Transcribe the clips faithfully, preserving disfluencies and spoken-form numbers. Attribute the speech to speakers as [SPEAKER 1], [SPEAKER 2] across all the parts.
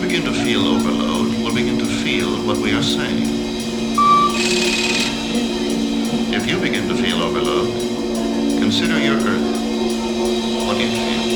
[SPEAKER 1] begin to feel overload, we'll begin to feel what we are saying. If you begin to feel overload, consider your Earth. What do you feel?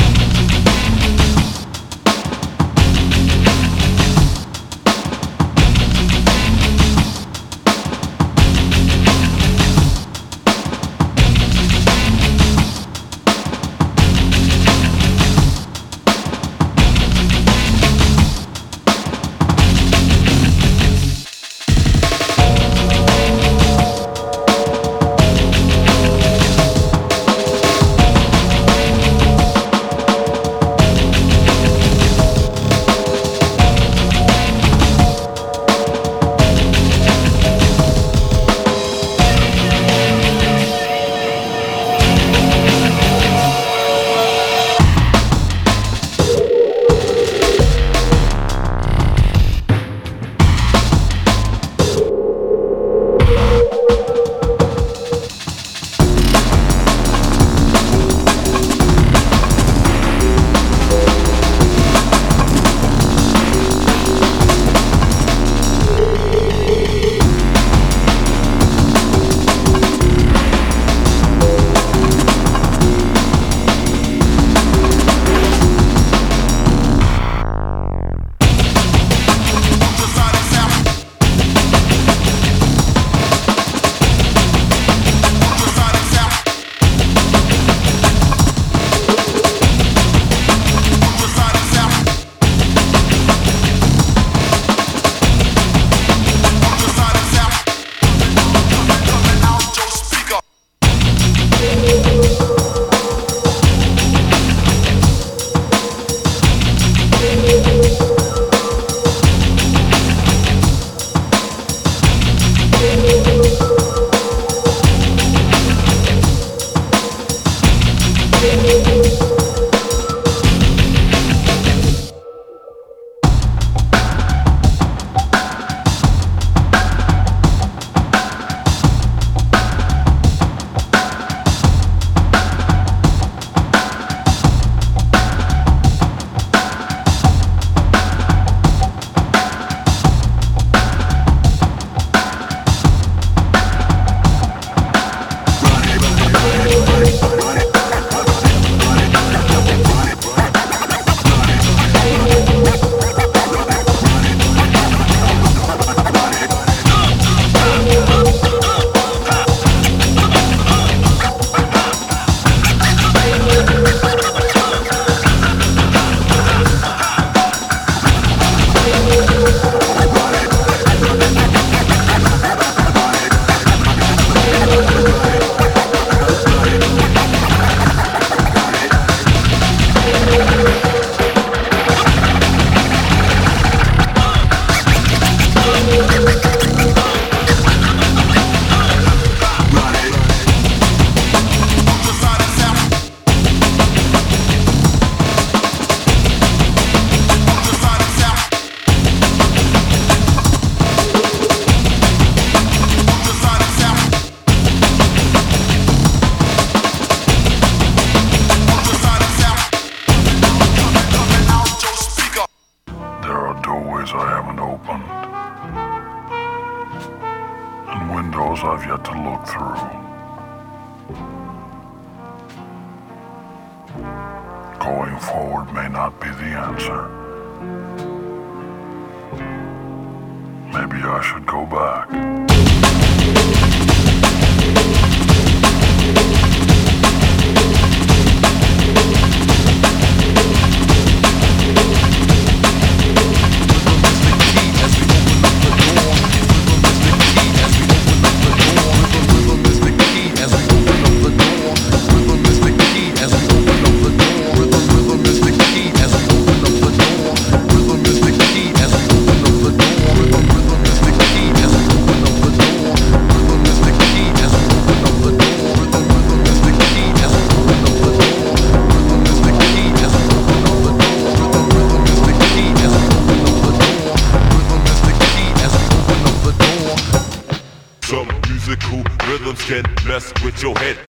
[SPEAKER 2] I've yet to look through. Going forward may not be the answer. Maybe I should go back.
[SPEAKER 3] Some musical rhythms can mess with your head.